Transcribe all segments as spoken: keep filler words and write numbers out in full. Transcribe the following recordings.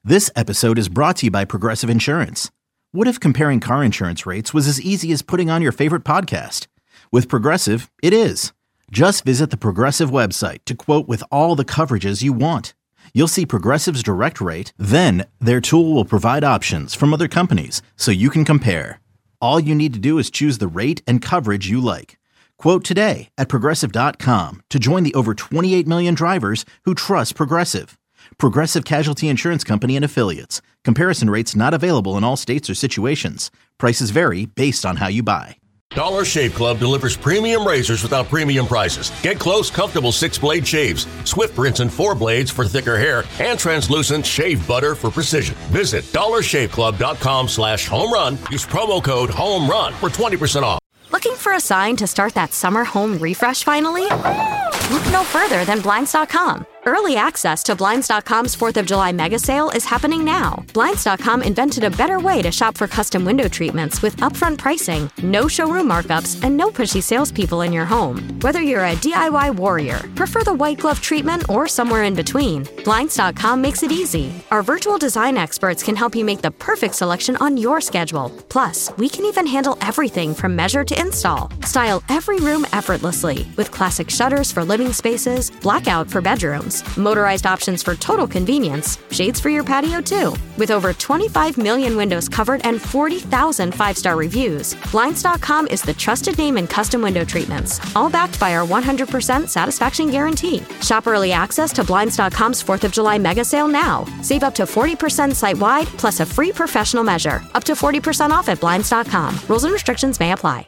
This episode is brought to you by Progressive Insurance. What if comparing car insurance rates was as easy as putting on your favorite podcast? With Progressive, it is. Just visit the Progressive website to quote with all the coverages you want. You'll see Progressive's direct rate, then their tool will provide options from other companies so you can compare. All you need to do is choose the rate and coverage you like. Quote today at Progressive dot com to join the over twenty-eight million drivers who trust Progressive. Progressive Casualty Insurance Company and Affiliates. Comparison rates not available in all states or situations. Prices vary based on how you buy. Dollar Shave Club delivers premium razors without premium prices. Get close, comfortable six-blade shaves, Swift rinse and four blades for thicker hair, and translucent shave butter for precision. Visit dollar shave club dot com slash home run. Use promo code HOMERUN for twenty percent off. Looking for a sign to start that summer home refresh finally? Look no further than Blinds dot com. Early access to Blinds dot com's fourth of July mega sale is happening now. Blinds dot com invented a better way to shop for custom window treatments with upfront pricing, no showroom markups, and no pushy salespeople in your home. Whether you're a D I Y warrior, prefer the white glove treatment, or somewhere in between, Blinds dot com makes it easy. Our virtual design experts can help you make the perfect selection on your schedule. Plus, we can even handle everything from measure to install. Style every room effortlessly with classic shutters for living spaces, blackout for bedrooms, motorized options for total convenience, shades for your patio too. With over twenty-five million windows covered and forty thousand five-star reviews, Blinds dot com is the trusted name in custom window treatments, all backed by our one hundred percent satisfaction guarantee. Shop early access to Blinds dot com's fourth of July mega sale now. Save up to forty percent site-wide, plus a free professional measure. Up to forty percent off at Blinds dot com. Rules and restrictions may apply.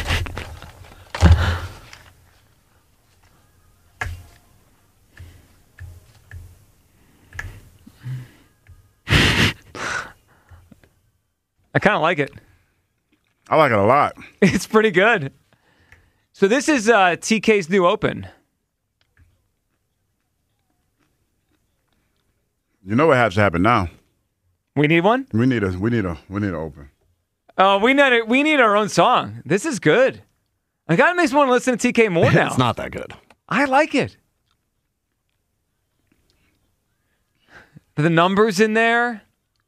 I kind of like it. I like it a lot. It's pretty good. So this is uh, T K's new open. You know what has to happen now? We need one? We need a we need a we need an open. Oh, we need a, we need our own song. This is good. I kind of makes me want to listen to T K more now. It's not that good. I like it. The numbers in there.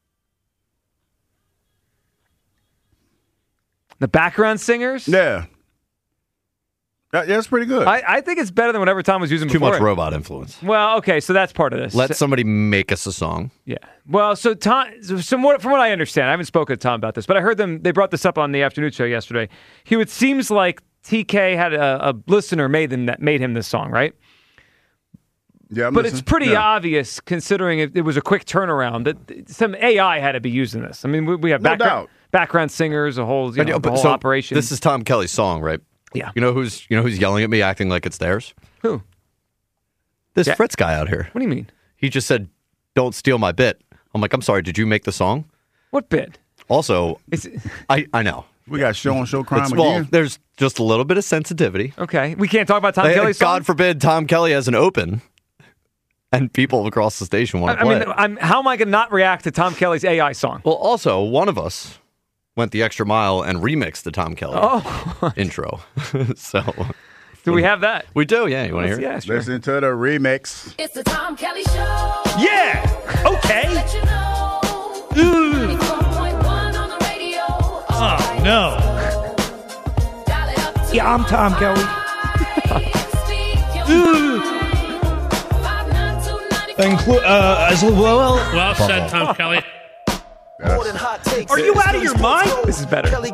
The background singers? Yeah. Yeah, yeah, it's pretty good. I, I think it's better than whatever Tom was using Too before. much robot influence. Well, okay, so that's part of this. Let somebody make us a song. Yeah. Well, so Tom, so from what, from what I understand, I haven't spoken to Tom about this, but I heard them, they brought this up on the afternoon show yesterday. He, it seems like T K had a, a listener made, them, that made him this song, right? Yeah, I'm But listening. it's pretty yeah. obvious, considering it, it was a quick turnaround, that some A I had to be using this. I mean, we, we have No background, doubt. background singers, a whole, you know, But, the whole so operation. This is Tom Kelly's song, right? Yeah. You know who's you know who's yelling at me, acting like it's theirs? Who? This Yeah. Fritz guy out here. What do you mean? He just said, "Don't steal my bit." I'm like, I'm sorry. Did you make the song? What bit? Also, Is, I I know. We got show on show crime It's, well, again. there's just a little bit of sensitivity. okay. We can't talk about Tom Like, Kelly's song? God forbid Tom Kelly has an open, and people across the station want I, to I play mean, it. I'm, how am I going to not react to Tom Kelly's A I song? Well, also one of us went the extra mile and remixed the Tom Kelly Oh. intro. So Do we have that? we do. Yeah, you want to hear it? Yeah, sure. Listen to the remix. It's the Tom Kelly Show. Yeah. Okay. Let you know. ninety-four point one on the radio. Oh, no. Dial it up to Yeah, I'm Tom Kelly. Speak your five nine two nine four. Inclu- uh, as well. Well said, Tom Kelly. Are you out of your mind? This is better. I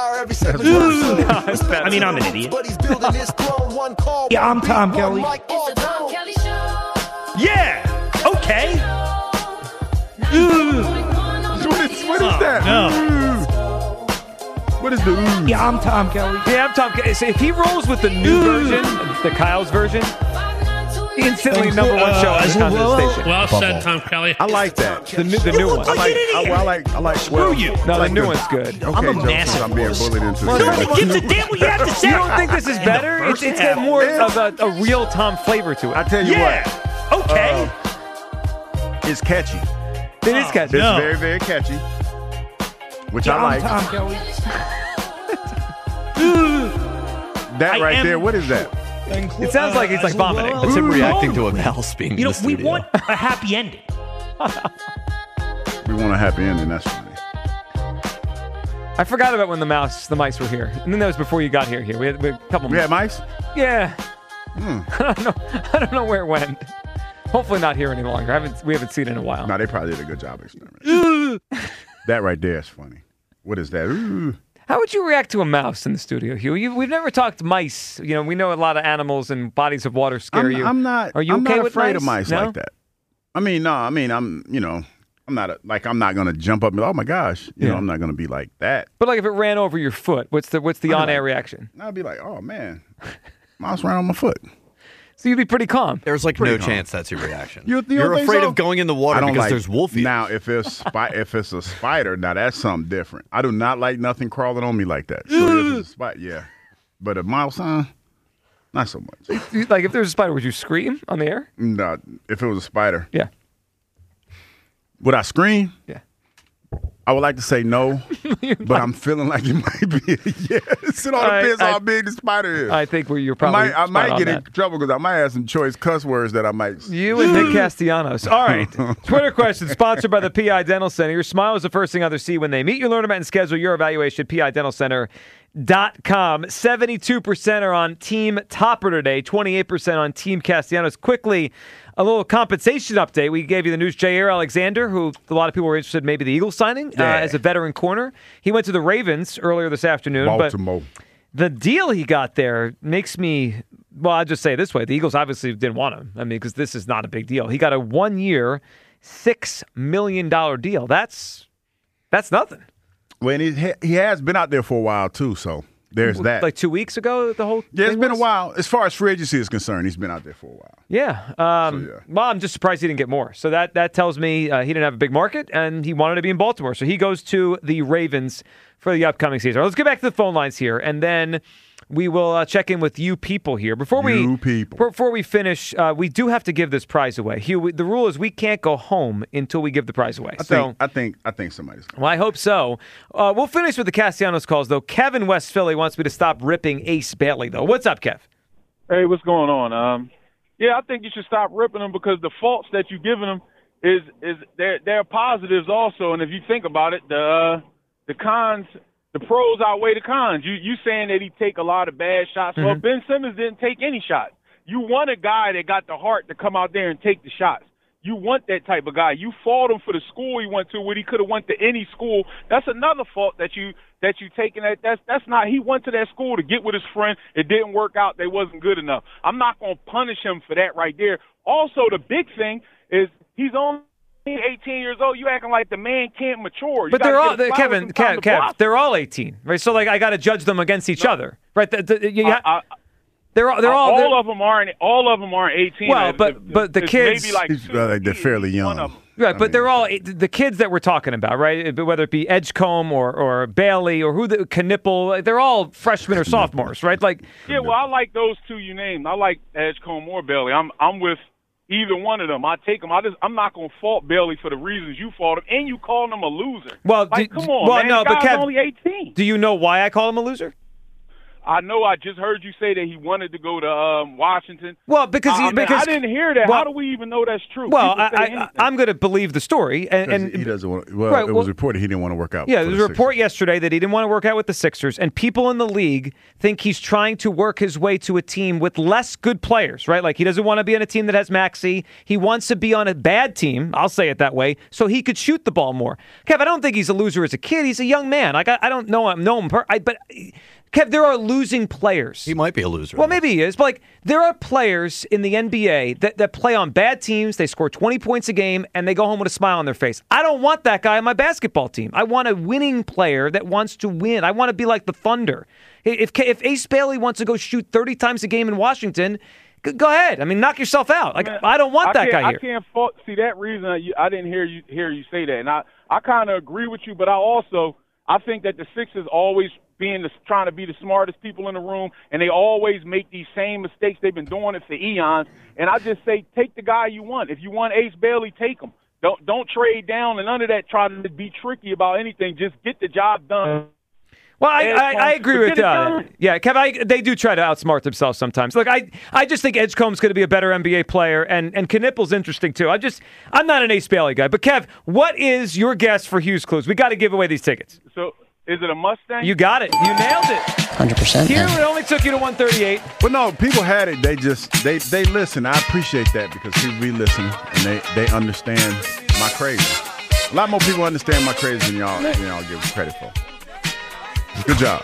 mean, I'm an idiot. Yeah, I'm Tom Kelly. It's the Tom Kelly Show. Yeah. Okay. What is, what is Oh, that? no. What is the ooh? Yeah, I'm Tom Kelly. Yeah, I'm Tom Kelly. So if he rolls with the new version, the Kyle's version, instantly Inclu- number one uh, show on as the content well. station. Well said, Tom Kelly. I like that. The new, the new one. I like. I, well, I like. I like. Screw you. No, the like new the- one's good. Okay, I'm a Joe, massive I'm being wuss. bullied into Well, saying nobody that. Gives a damn what you have to say. You don't think this is better? It's, it's got more of a, a real Tom flavor to I it. tell you Yeah. what, Okay. it's catchy. It is catchy. It's No. very, very catchy, which Yeah, I I'm like. Tom Kelly. That I right am- there. What is that? Inclu- It sounds like uh, he's like as vomiting. well. That's him reacting to a mouse being You in know, the we studio. want a happy ending. We want a happy ending. That's funny. I forgot about when the mouse, the mice were here, and then that was before you got here. Here we had, we had a couple. We had mice. Yeah. Hmm. I don't know. I don't know where it went. Hopefully not here any longer. I haven't. We haven't seen it in a while. No, they probably did a good job exterminating. That right there is funny. What is that? Ooh. How would you react to a mouse in the studio, Hugh? You, we've never talked mice. You know, we know a lot of animals and bodies of water scare I'm, you. I'm not. Are you I'm okay not with afraid mice? of mice No? like that. I mean, no. I mean, I'm. You know, I'm not a, like I'm not gonna jump up and oh my gosh. You Yeah. know, I'm not gonna be like that. But like if it ran over your foot, what's the what's the I'd be on-air like- reaction? I'd be like, oh man, mouse ran on my foot. So you'd be pretty calm. There's like Pretty no calm. chance that's your reaction. You- you You're don't think afraid so? of going in the water I don't because like, there's wolf eaters. Now, if it's spi- if it's a spider, now that's something different. I do not like nothing crawling on me like that. So if it's a spider, yeah. But a mouse, huh? Not so much. You- Like if there was a spider, would you scream on the air? No, if it was a spider, Yeah. would I scream? Yeah. I would like to say no, but I'm feeling like it might be a yes. It all I- depends I- how big the spider is. I think we you're I probably might, I spot might on get in that. trouble because I might have some choice cuss words that I might. You and Nick Castellanos. All right. Twitter question sponsored by the P I Dental Center. Your smile is the first thing others see when they meet you. Learn about and schedule your evaluation at P I dental center dot com. seventy-two percent are on Team Topper today, twenty-eight percent on Team Castellanos. Quickly, a little compensation update. We gave you the news. Jair Alexander, who a lot of people were interested in maybe the Eagles signing Yeah. uh, as a veteran corner. He went to the Ravens earlier this afternoon. Baltimore. But the deal he got there makes me, well, I'll just say it this way. The Eagles obviously didn't want him. I mean, because this is not a big deal. He got a one-year, six million dollars deal. That's that's nothing. Well, and he, he has been out there for a while, too, so there's that. Like two weeks ago, the whole yeah, it's thing been was? a while. As far as free agency is concerned, he's been out there for a while. Yeah. Um, So, yeah. Well, I'm just surprised he didn't get more. So that, that tells me uh, he didn't have a big market, and he wanted to be in Baltimore. So he goes to the Ravens for the upcoming season. Let's get back to the phone lines here, and then we will uh, check in with you people here. Before we You people. Before we finish, uh, we do have to give this prize away. Hugh, we, the rule is we can't go home until we give the prize away. I so, think I think I think somebody's going. well, I hope so. Uh, we'll finish with the Castellanos calls, though. Kevin West Philly wants me to stop ripping Ace Bailey, though. What's up, Kev? Hey, what's going on? Um, yeah, I think you should stop ripping them because the faults that you're giving them is is they're they're positives also. And if you think about it, the uh, the cons, the pros outweigh the cons. You you saying that he take a lot of bad shots? Well, Mm-hmm. Ben Simmons didn't take any shots. You want a guy that got the heart to come out there and take the shots. You want that type of guy. You fought him for the school he went to, when he could have went to any school. That's another fault that you that you taking. That that's that's not. He went to that school to get with his friend. It didn't work out. They wasn't good enough. I'm not going to punish him for that right there. Also, the big thing is he's only eighteen years old. You acting like the man can't mature. You But gotta they're give all, the flowers Kevin, some time Kev, to Kev, blossom. they're all eighteen, right? So, like, I got to judge them against each other, right? The, the, you, I- I- they're all, they're all, all they're- of them aren't. All of them aren't eighteen. Well, The- but- the- but the it's kids- maybe like He's two uh, like they're fairly One young. of 'em. right, I but they're mean- all the kids that we're talking about, right? Whether it be Edgecombe or, or Bailey or who the Knipple, they're all freshmen or sophomores, right? Like, Yeah, well, I like those two you named. I like Edgecombe or Bailey. I'm I'm with either one of them. I take them. I just I'm not gonna fault Bailey for the reasons you fault him, and you calling him a loser. well, like, do, come on, well, man. no, the but guy's Kev, only eighteen. do you know why I call him a loser? I know. I just heard you say that he wanted to go to um, Washington. Well, because he, I, I mean, because I didn't hear that. well- How do we even know that's true? well, People say I, I, anything. I'm going to believe the story, and, 'Cause and he doesn't want. Well, Right, it well- was reported he didn't want to work out. Yeah, for there was the a report Sixers. yesterday that he didn't want to work out with the Sixers, and people in the league think he's trying to work his way to a team with less good players, right? Like he doesn't want to be on a team that has Maxey. He wants to be on a bad team, I'll say it that way, so he could shoot the ball more. Kev, I don't think he's a loser as a kid. He's a young man. Like I, I don't know him, know him, per- I, but Kev, there are losing players. He might be a loser. Well, maybe he is, but like there are players in the N B A that, that play on bad teams. They score twenty points a game and they go home with a smile on their face. I don't want that guy on my basketball team. I want a winning player that wants to win. I want to be like the Thunder. If if Ace Bailey wants to go shoot thirty times a game in Washington, g- go ahead. I mean, knock yourself out. Like Man, I don't want I that can't- guy here. I can't fault. See that reason I, I didn't hear you hear you say that, and I I kind of agree with you, but I also I think that the Sixers always being the, trying to be the smartest people in the room, and they always make these same mistakes. They've been doing it for eons, and I just say take the guy you want. If you want Ace Bailey, take him. Don't don't trade down and none of that. Try to be tricky about anything. Just get the job done. Well, I, I, I agree with uh, yeah, Kev. I, they do try to outsmart themselves sometimes. Look, I, I just think Edgecombe's going to be a better N B A player, and and Knippel's interesting too. I just I'm not an Ace Bailey guy, but Kev, what is your guess for Hughes Clues? We got to give away these tickets. So, is it a Mustang? You got it. You nailed it. one hundred percent. Here, it only took you to one thirty-eight. But no, people had it. They just they they listen. I appreciate that because people be listening and they they understand my crazy. A lot more people understand my crazy than y'all than y'all give credit for. Good job.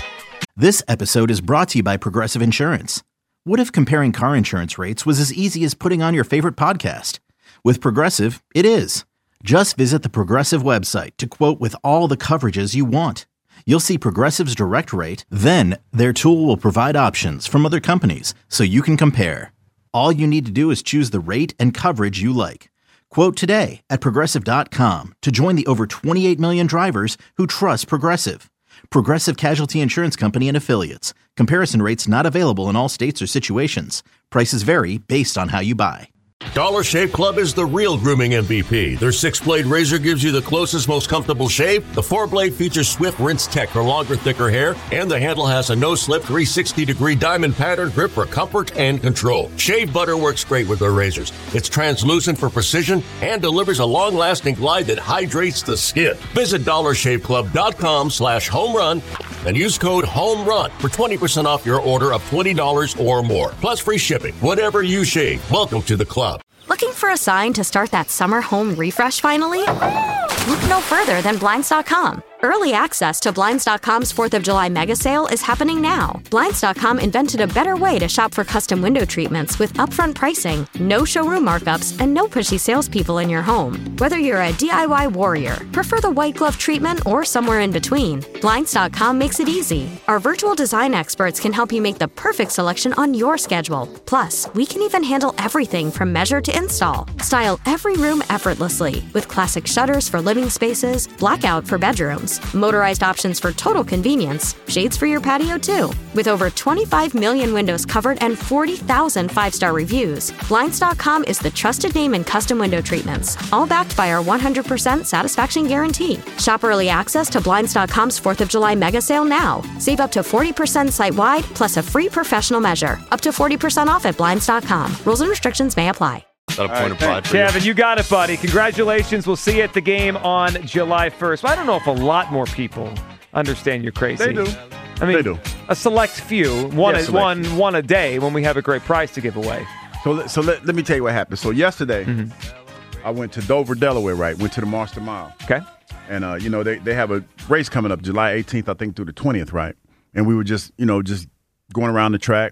This episode is brought to you by Progressive Insurance. What if comparing car insurance rates was as easy as putting on your favorite podcast? With Progressive, it is. Just visit the Progressive website to quote with all the coverages you want. You'll see Progressive's direct rate, then their tool will provide options from other companies so you can compare. All you need to do is choose the rate and coverage you like. Quote today at Progressive dot com to join the over twenty-eight million drivers who trust Progressive. Progressive Casualty Insurance Company and Affiliates. Comparison rates not available in all states or situations. Prices vary based on how you buy. Dollar Shave Club is the real grooming M V P. Their six-blade razor gives you the closest, most comfortable shave. The four-blade features Swift Rinse Tech for longer, thicker hair. And the handle has a no-slip three hundred sixty degree diamond pattern grip for comfort and control. Shave butter works great with their razors. It's translucent for precision and delivers a long-lasting glide that hydrates the skin. Visit dollar shave club dot com slash home run and use code HOMERUN for twenty percent off your order of twenty dollars or more. Plus free shipping. Whatever you shave, welcome to the club. Looking for a sign to start that summer home refresh finally? Look no further than Blinds dot com. Early access to Blinds dot com's fourth of July mega sale is happening now. Blinds dot com invented a better way to shop for custom window treatments with upfront pricing, no showroom markups, and no pushy salespeople in your home. Whether you're a D I Y warrior, prefer the white glove treatment, or somewhere in between, Blinds dot com makes it easy. Our virtual design experts can help you make the perfect selection on your schedule. Plus, we can even handle everything from measure to install. Style every room effortlessly with classic shutters for living spaces, blackout for bedrooms, motorized options for total convenience, shades for your patio too. With over twenty-five million windows covered and forty thousand five-star reviews, Blinds dot com is the trusted name in custom window treatments, all backed by our one hundred percent satisfaction guarantee. Shop early access to Blinds dot com's fourth of July mega sale now. Save up to forty percent site-wide plus a free professional measure. Up to forty percent off at Blinds dot com. Rules and restrictions may apply. Is that a point of pride for Kevin, you got it, buddy. Congratulations. We'll see you at the game on July first. I don't know if a lot more people understand you're crazy. They do. I mean, They do. a select few, one, Yeah, a, select one, few. one a day when we have a great prize to give away. So, let- so let, let me tell you what happened. So yesterday, Mm-hmm. I went to Dover, Delaware, right? Went to the Monster Mile. Okay. And, uh, you know, they, they have a race coming up July eighteenth, I think, through the twentieth, right? And we were just, you know, just going around the track.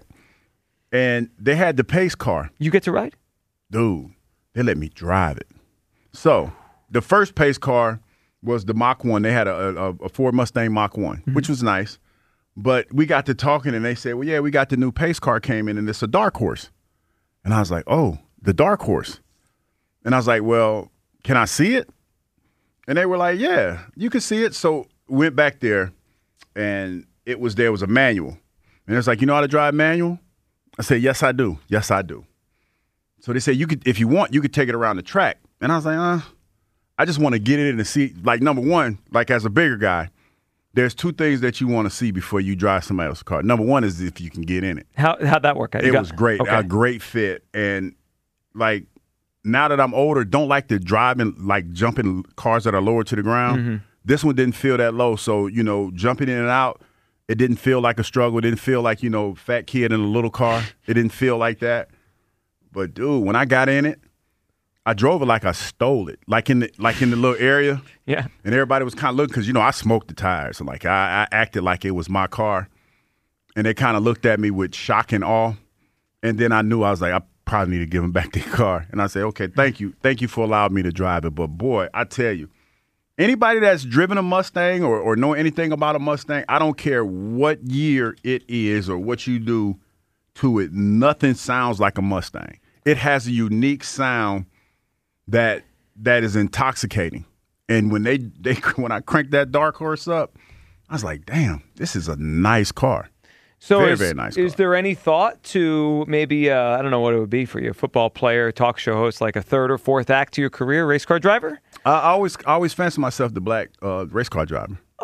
And they had the pace car. You get to ride? Dude, they let me drive it. So the first pace car was the Mach one. They had a, a, a Ford Mustang Mach one, Mm-hmm. which was nice. But we got to talking, and they said, well, yeah, we got the new pace car came in, and it's a dark horse. And I was like, oh, the dark horse. And I was like, well, can I see it? And they were like, yeah, you can see it. So went back there, and it was there was a manual. And it's like, you know how to drive manual? I said, yes, I do. Yes, I do. So they said, you could, if you want, you could take it around the track. And I was like, uh, I just want to get it in and see. Like, number one, like as a bigger guy, there's two things that you want to see before you drive somebody else's car. Number one is if you can get in it. How, how'd that work out? You It got- was great. Okay. A great fit. And, like, now that I'm older, don't like to drive and, like, jump in cars that are lower to the ground. Mm-hmm. This one didn't feel that low. So, you know, jumping in and out, it didn't feel like a struggle. It didn't feel like, you know, fat kid in a little car. It didn't feel like that. But, dude, when I got in it, I drove it like I stole it, like in the, like in the little area. Yeah. And everybody was kind of looking because, you know, I smoked the tires. So, like, I, I acted like it was my car. And they kind of looked at me with shock and awe. And then I knew, I was like, I probably need to give them back their car. And I said, okay, thank you. Thank you for allowing me to drive it. But, boy, I tell you, anybody that's driven a Mustang or, or know anything about a Mustang, I don't care what year it is or what you do to it, nothing sounds like a Mustang. It has a unique sound that that is intoxicating. And when they, they when I cranked that dark horse up, I was like, damn, this is a nice car. So very, is, very nice is car. there any thought to maybe, uh, I don't know what it would be for you, a football player, talk show host, like a third or fourth act to your career, race car driver? I always I always fancy myself the black uh, race car driver.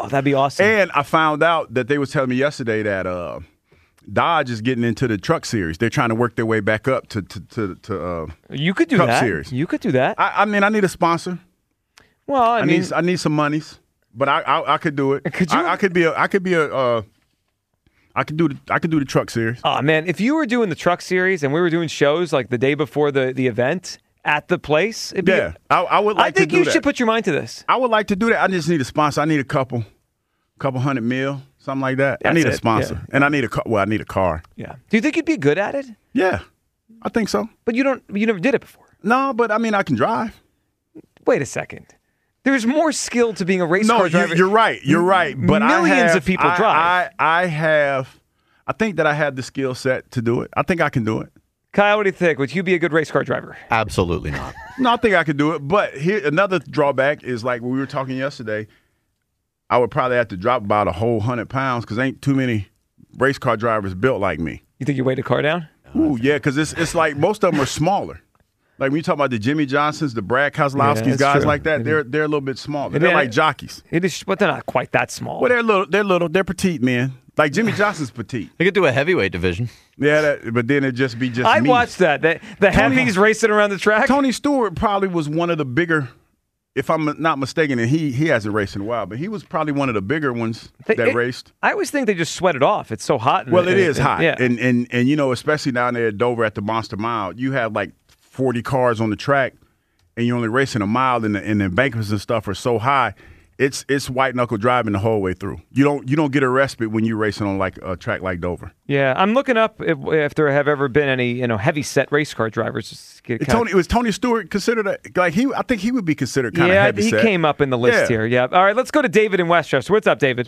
Oh, that'd be awesome. And I found out that they was telling me yesterday that uh, Dodge is getting into the truck series. They're trying to work their way back up to to to, to uh, you could do Cup that. Series. You could do that. I, I mean, I need a sponsor. Well, I, I mean, need I need some monies, but I I, I could do it. Could you? I, I could be a I could be a uh, I could do the I could do the truck series. Oh man, if you were doing the truck series and we were doing shows like the day before the, the event at the place, it'd be, Yeah, I, I would like I think to do you that. should put your mind to this. I would like to do that. I just need a sponsor. I need a couple, couple hundred mil, something like that. I That's need a it, sponsor, yeah. and I need a ca- well, I need a car. Yeah. Do you think you'd be good at it? Yeah, I think so. But you don't. You never did it before. No, but I mean, I can drive. Wait a second. There's more skill to being a race No, car you, driver. you're right. You're right. But I Millions have- of people I, drive. I, I have. I think that I have the skill set to do it. I think I can do it. Kyle, what do you think? Would you be a good race car driver? Absolutely not. No, I think I could do it. But here, another drawback is like when we were talking yesterday. I would probably have to drop about a whole hundred pounds because ain't too many race car drivers built like me. You think you weighed a car down? Ooh, yeah, because it's it's like most of them are smaller. Like when you talk about the Jimmy Johnsons, the Brad Keselowski's, that's guys true. like that, they're they're a little bit smaller. It They're is- like jockeys. It is, but they're not quite that small. Well, they're little. They're little. They're petite men. Like Jimmy Johnson's petite. They could do a heavyweight division. Yeah, that, but then it'd just be just I'd me. watch that. The, the Tony- heavies racing around the track. Tony Stewart probably was one of the bigger, if I'm not mistaken, and he he hasn't raced in a while, but he was probably one of the bigger ones They- that it- raced. I always think they just sweat it off. It's so hot. in Well, the- it is in- hot, Yeah. and and and you know, especially down there at Dover at the Monster Mile, you have like forty cars on the track, and you're only racing a mile, and the, and the embankments and stuff are so high. It's it's white knuckle driving the whole way through. You don't you don't get a respite when you're racing on like a track like Dover. Yeah, I'm looking up if, if there have ever been any you know heavy set race car drivers. Just get It, kind of- Tony was Tony Stewart considered a, like he? I think he would be considered kind of yeah, heavy he set. came up in the list Yeah. here. Yeah. All right, let's go to David in Westchester. What's up, David?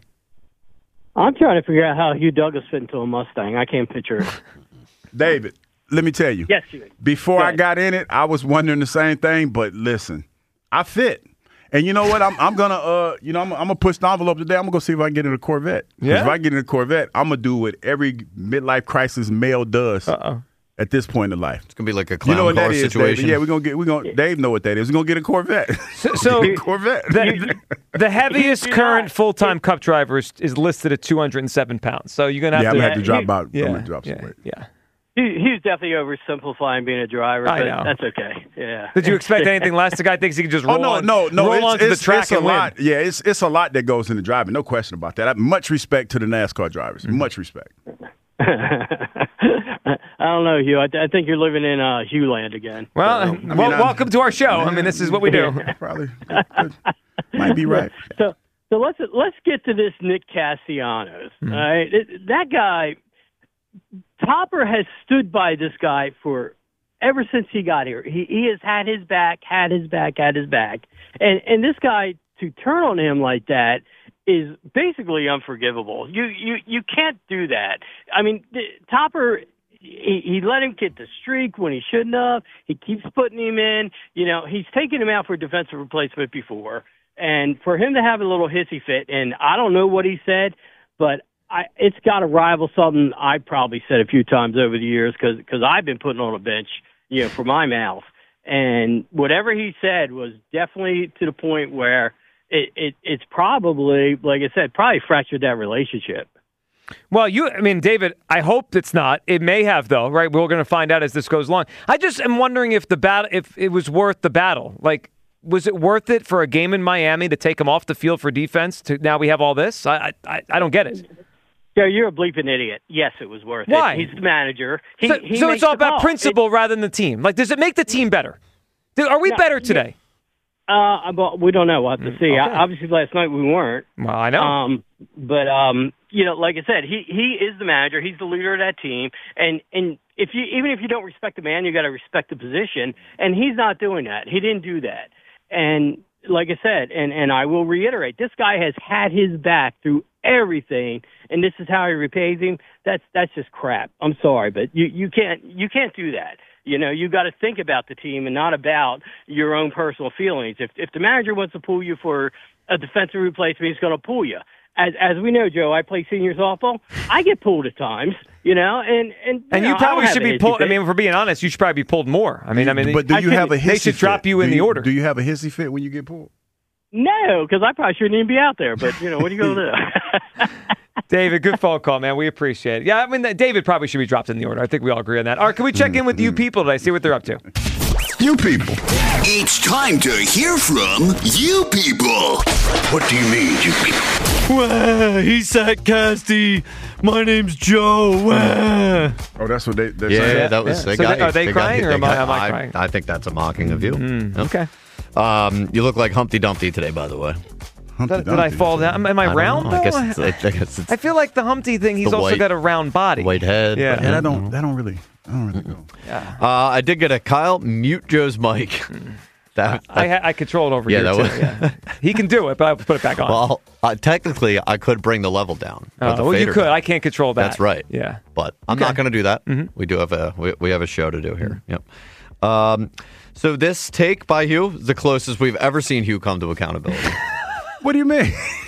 I'm trying to figure out how Hugh Douglas fit into a Mustang. I can't picture it. David, let me tell you. Yes, you. Before Go I ahead. got in it, I was wondering the same thing. But listen, I fit, and you know what? I'm I'm gonna uh you know I'm, I'm gonna push the envelope today. I'm gonna go see if I can get in a Corvette. 'Cause Yeah? If I get in a Corvette, I'm gonna do what every midlife crisis male does Uh-oh. at this point in life. It's gonna be like a You clown know what car that is, situation. David? Yeah, we're gonna get we gonna Dave know what that is. We're gonna get a Corvette. So, so Get a Corvette. the, the heaviest do current not. full-time Cup driver is, is listed at two hundred seven pounds. So you're gonna have yeah, I'm to. gonna have to drop he- about. yeah, I'm gonna drop some yeah, weight. yeah. He, he's definitely oversimplifying being a driver, I but know. that's okay. Yeah. Did you expect anything less? The guy thinks he can just roll Oh no, on, no, no! roll It's, onto it's, the track it's a and win. lot. Yeah, it's it's a lot that goes into driving. No question about that. I, much respect to the NASCAR drivers. Mm-hmm. Much respect. I don't know, Hugh. I, I think you're living in uh, Hugh land again. Well, I well, mean, I'm- welcome to our show. I mean, this is what we do. Probably might be right. So, so let's let's get to this Nick Castellanos. All right, It- that guy, Topper has stood by this guy for ever since he got here. He he has had his back, had his back, had his back, and and this guy to turn on him like that is basically unforgivable. You you you can't do that. I mean, the, Topper. He, he let him get the streak when he shouldn't have. He keeps putting him in. You know, he's taken him out for defensive replacement before. And for him to have a little hissy fit, and I don't know what he said, but I, it's got to rival something I probably said a few times over the years because because I've been putting on a bench, you know, for my mouth. And whatever he said was definitely to the point where it, it it's probably, like I said, probably fractured that relationship. Well, you, I mean, David, I hope it's not. It may have, though, right? We're going to find out as this goes along. I just am wondering if the battle, if it was worth the battle. Like, was it worth it for a game in Miami to take him off the field for defense? To now we have all this. I, I, I don't get it. Yeah, you're a bleeping idiot. Yes, it was worth Why? it. He's the manager. He, so he so makes it's all the about call. principle rather than the team. Like, does it make the team better? Do- Are we No, better yeah. today? Uh, but we don't know. We'll have to see. okay. I, obviously, last night we weren't. Well, I know. Um, but um, you know, like I said, he he is the manager. He's the leader of that team. And and if you even if you don't respect the man, you got to respect the position. And he's not doing that. He didn't do that. And like I said, and and I will reiterate, this guy has had his back through everything, and this is how he repays him. That's that's just crap. I'm sorry, but you you can't you can't do that. You know, you got to think about the team and not about your own personal feelings. If if the manager wants to pull you for a defensive replacement, he's going to pull you. As as we know, Joe, I play senior softball. I get pulled at times, you know, and and you and know, you I probably don't should have be a pulled. I hissy mean, if we're being honest, you should probably be pulled more. I mean, I mean, but do I you should- have a hissy they should drop fit? you in Do the order. Do you have a hissy fit when you get pulled? No, because I probably shouldn't even be out there. But you know, what are you going to do? David, good phone call, man. We appreciate it. Yeah, I mean, that- David probably should be dropped in the order. I think we all agree on that. All right, can we check in with you people today? See what they're up to. You people. It's time to hear from you people. What do you mean, you people? Wah, he said, Casty. My name's Joe. Wah. Oh, that's what they. They're Yeah, saying? yeah, that was. Yeah. They So got, they- are they got- crying, or am I- got- am I crying? I think that's a mocking of you. Mm, Yep. Okay. Um, you look like Humpty Dumpty today, by the way. Humpty Did, did I Dumpty. fall down? Am I don't round, know. though? I guess it's, I guess it's I feel like the Humpty thing, he's The also white- got a round body. white head. Yeah. but- Yeah, that don't. That don't really. I don't really go. Uh, I did get a Kyle mute Joe's mic. That, I, ha- I control it over Yeah, here, that too. was- Yeah. He can do it, but I'll put it back on. well, uh, technically, I could bring the level down. or Oh, the well, you fader could. down. I can't control that. That's right. Yeah. But I'm Okay. not going to do that. Mm-hmm. We do have a we, we have a show to do here. Yep. Um, so this take by Hugh is the closest we've ever seen Hugh come to accountability. What do you mean?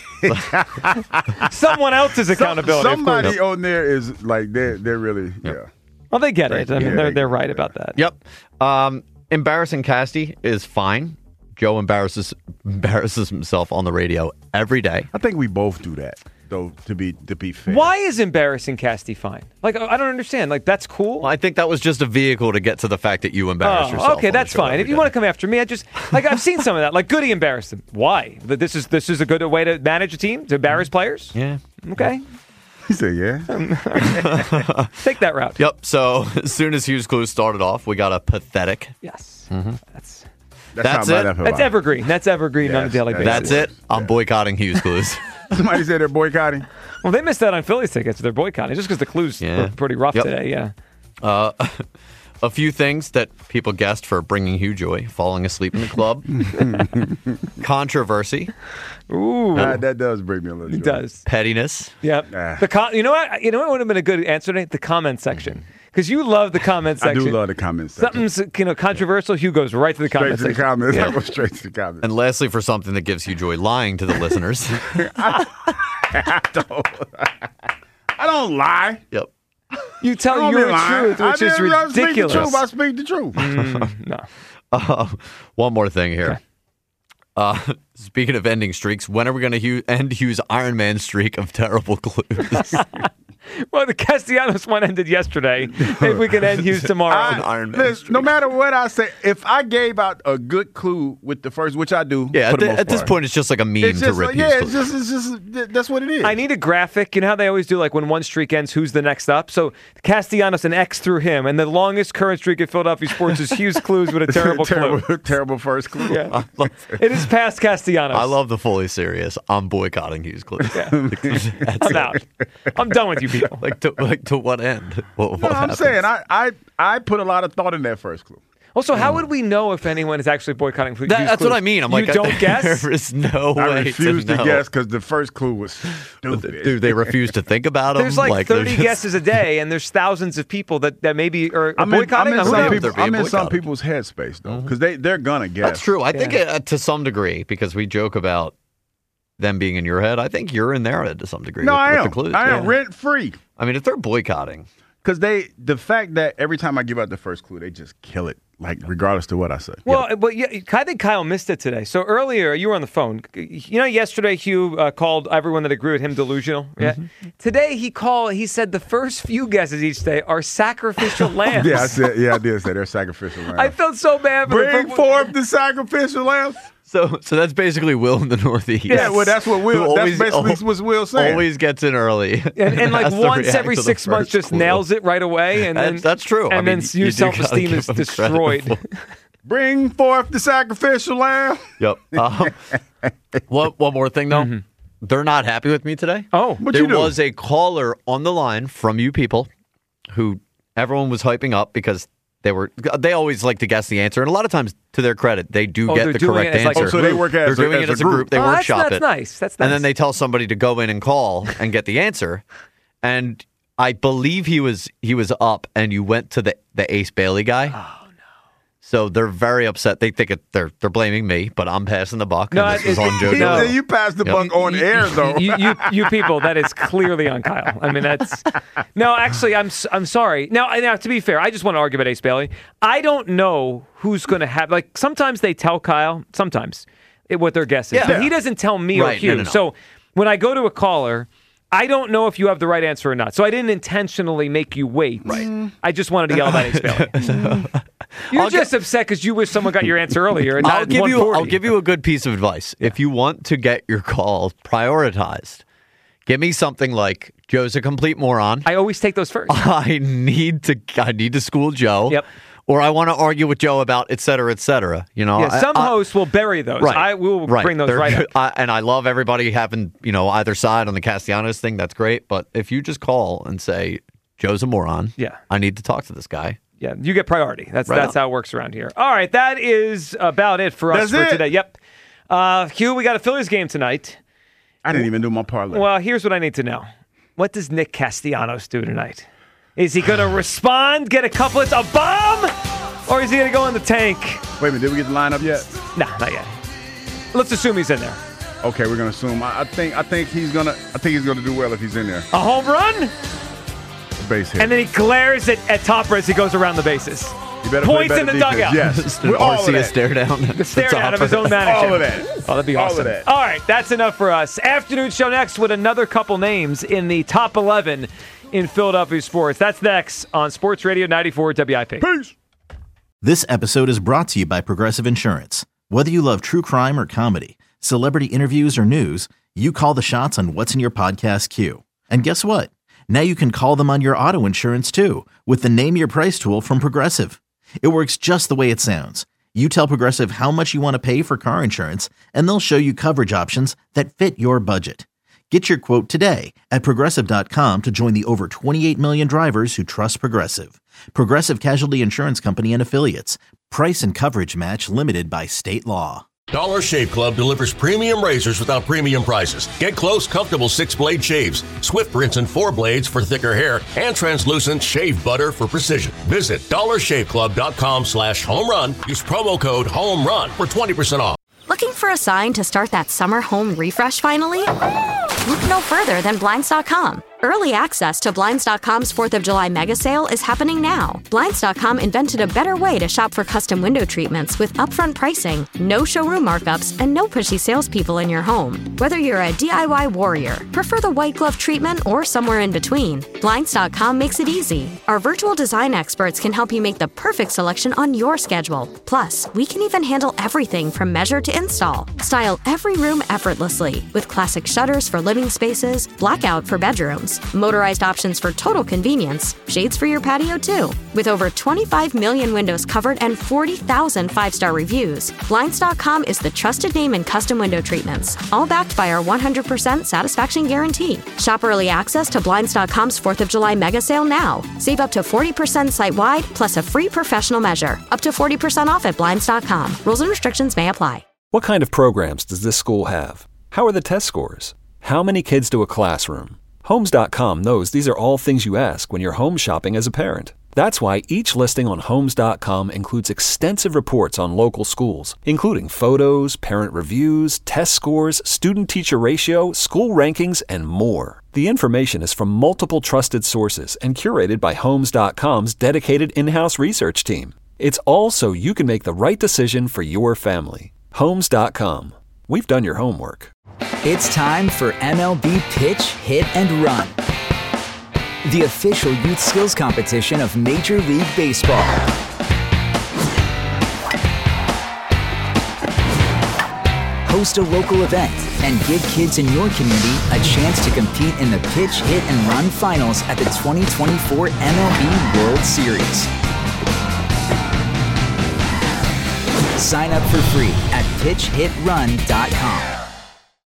Someone else's accountability. of course. Somebody on there is like they're they're really yeah. Well, they get it. I mean, Yeah, they're they they're get right it. about that. Yep. Um, embarrassing Casty is fine. Joe embarrasses embarrasses himself on the radio every day. I think we both do that though. To be to be fair. Why is embarrassing Casty fine? Like, I don't understand. Like, that's cool. Well, I think that was just a vehicle to get to the fact that you embarrass Oh, yourself. okay, on the that's show fine. every If you day. want to come after me, I just like I've seen some of that. Like Goody embarrassed him. Why? That this is this is a good way to manage a team to embarrass players. Yeah. Okay, He said, "Yeah." take that route. Yep. So as soon as Hughes Clues started off, we got a pathetic. Yes, that's That's how it. bad I feel that's about evergreen. That's evergreen on a Yes, daily basis. That's it. I'm boycotting Hughes Clues. Somebody said they're boycotting. Well, they missed out on Phillies tickets. They're boycotting just because the clues Yeah. were pretty rough Yep. today. Yeah. Uh, a few things that people guessed for bringing Hugh joy: falling asleep in the club, controversy, Ooh, Uh, that does bring me a little. it joy. does. pettiness. Yep. Ah. The com- you know what? You know what would have been a good answer today? The comment section. Because you love the comment I section. do love the comments. section. Something's you know controversial. Hugh goes right to the Straight comment to the section. comments. Yeah. I go straight to the comments. And lastly, for something that gives Hugh joy, lying to the listeners. I don't, I don't lie. Yep. You I tell don't your be lying. truth, which I is mean, I speak the ridiculous. truth. I speak the truth. Mm, no. Uh, one more thing here. Uh, speaking of ending streaks, when are we going to end Hugh's Iron Man streak of terrible clues? Well, the Castellanos one ended yesterday. Maybe we can end Hughes tomorrow. I- Iron Man listen, streak. no matter what I say, if I gave out a good clue with the first, which I do, yeah, for at, the the- most at this part, point, it's just like a meme it's to just rip like, Hughes yeah, clues. it's just, it's just, that's what it is. I need a graphic. You know how they always do, like when one streak ends, who's the next up? So Castellanos, an X through him, and the longest current streak at Philadelphia sports is Hughes Clues with a terrible, terrible, clue. terrible first clue. Yeah. It is past Castellanos. I love the fully serious. I'm boycotting Hughes clues. That's I'm out. I'm done with you people. Like to like to what end? What, what No, I'm happens? saying I, I, I put a lot of thought in that first clue. Also, how would we know if anyone is actually boycotting Hughes That- that's Clues? what I mean. I'm you like, don't guess? There is no I way refuse to, to, know. guess because the first clue was stupid. Do they refuse to think about them? There's like, they're thirty just- guesses a day, and there's thousands of people that, that maybe are, are I'm in, boycotting. I'm in, Who some, knows? people, They're being I'm in some boycotted. people's headspace though, because they they're gonna guess. That's true. I think Yeah. uh, to some degree, because we joke about them being in your head. I think you're in their head to some degree. No, with, I with am. The clues. I am Yeah. rent free. I mean, if they're boycotting, Because they, the fact that every time I give out the first clue, they just kill it, like regardless to what I say. Well, but yeah, I think Kyle missed it today. So earlier, you were on the phone. You know, yesterday Hugh uh, called everyone that agreed with him delusional. Yeah. Mm-hmm. Today he called. He said the first few guesses each day are sacrificial lambs. Yeah, I said. Yeah, I did say they're sacrificial lambs. I felt so bad. For Bring the, forth the sacrificial lambs. so so that's basically Will in the Northeast. Yeah, well, that's what Will. Who That's always- basically what Will saying. Always gets in early, and, and like has to once react every to the six months, first just clue. nails it right away, and then That's, that's true. And I mean, then you your do gotta self-esteem give is him credit destroyed. for- Bring forth the sacrificial lamb. Yep. Um, one, one more thing, though. Mm-hmm. They're not happy with me today. Oh, What there you do? was a caller on the line from you people who everyone was hyping up because they were they always like to guess the answer, and a lot of times, to their credit, they do Oh, get they're the doing correct it as like a answer. Oh, so they work as They're a- doing as it a as a group. group. They Oh, that's- workshop that's it. nice. That's And nice. then they tell somebody to go in and call and get the answer. And I believe he was he was up, and you went to the the Ace Bailey guy. Oh no! So they're very upset. They think it, they're they're blaming me, but I'm passing the buck. No, and this is it- on Joe. no. Yeah, Doe. you passed the Yep. buck on air though. you, you, you people, that is clearly on Kyle. I mean, that's no. Actually, I'm s- I'm sorry. Now, now to be fair, I just want to argue about Ace Bailey. I don't know who's going to have. Like sometimes they tell Kyle. Sometimes it, what their guess is. Yeah. But he doesn't tell me Right, or Hugh. no, no, no. So when I go to a caller, I don't know if you have the right answer or not. So I didn't intentionally make you wait. Right. I just wanted to yell about Ace Bailey. You're I'll just upset because you wish someone got your answer earlier. And I'll not give you. one forty. I'll give you a good piece of advice. If you want to get your call prioritized, give me something like Joe's a complete moron. I always take those first. I need to. I need to school Joe. Yep. Or I want to argue with Joe about et cetera, et cetera. You know. Yeah, some I, I, hosts will bury those. Right. I will right. bring those They're right good. up. I, and I love everybody having you know either side on the Castellanos thing. That's great. But if you just call and say Joe's a moron, yeah, I need to talk to this guy. Yeah, you get priority. That's Right that's on. how it works around here. All right, that is about it for us That's for it? today. Yep. Uh, Hugh, we got a Phillies game tonight. I didn't even do my parlay. Well, here's what I need to know. What does Nick Castellanos do tonight? Is he going to respond, get a couple of a bomb, or is he going to go in the tank? Wait a minute, did we get the lineup yet? Nah, not yet. Let's assume he's in there. Okay, we're gonna assume. I, I think I think he's gonna I think he's gonna do well if he's in there. A home run, Base hit. and then he glares at, at Topper as he goes around the bases. You better play Points better in the defense. dugout. Yes, An all of Arcia that. stare down. The stare down of his own manager. All of that. Oh, that'd be All awesome. of that. All right, that's enough for us. Afternoon show next with another couple names in the top eleven in Philadelphia sports. That's next on Sports Radio ninety-four W I P. Peace. This episode is brought to you by Progressive Insurance. Whether you love true crime or comedy, celebrity interviews or news, you call the shots on what's in your podcast queue. And guess what? Now you can call them on your auto insurance too with the Name Your Price tool from Progressive. It works just the way it sounds. You tell Progressive how much you want to pay for car insurance, and they'll show you coverage options that fit your budget. Get your quote today at Progressive dot com to join the over twenty-eight million drivers who trust Progressive. Progressive Casualty Insurance Company and Affiliates. Price and coverage match limited by state law. Dollar Shave Club delivers premium razors without premium prices. Get close, comfortable six-blade shaves, Swift rinse and four blades for thicker hair, and translucent shave butter for precision. Visit dollar shave club dot com slash home run. Use promo code HOMERUN for twenty percent off. Looking for a sign to start that summer home refresh finally? Look no further than Blinds dot com. Early access to Blinds dot com's fourth of July mega sale is happening now. Blinds dot com invented a better way to shop for custom window treatments with upfront pricing, no showroom markups, and no pushy salespeople in your home. Whether you're a D I Y warrior, prefer the white glove treatment, or somewhere in between, Blinds dot com makes it easy. Our virtual design experts can help you make the perfect selection on your schedule. Plus, we can even handle everything from measure to install. Style every room effortlessly with classic shutters for living spaces, blackout for bedrooms, motorized options for total convenience, shades for your patio too. With over twenty-five million windows covered and forty thousand five-star reviews, Blinds dot com is the trusted name in custom window treatments, all backed by our one hundred percent satisfaction guarantee. Shop early access to Blinds dot com's fourth of July mega sale now. Save up to forty percent site-wide, plus a free professional measure. Up to forty percent off at Blinds dot com. Rules and restrictions may apply. What kind of programs does this school have? How are the test scores? How many kids do a classroom? Homes dot com knows these are all things you ask when you're home shopping as a parent. That's why each listing on Homes dot com includes extensive reports on local schools, including photos, parent reviews, test scores, student-teacher ratio, school rankings, and more. The information is from multiple trusted sources and curated by Homes dot com's dedicated in-house research team. It's all so you can make the right decision for your family. Homes dot com. We've done your homework. It's time for M L B Pitch, Hit, and Run, the official youth skills competition of Major League Baseball. Host a local event and give kids in your community a chance to compete in the Pitch, Hit, and Run finals at the twenty twenty-four M L B World Series. Sign up for free at pitch hit run dot com.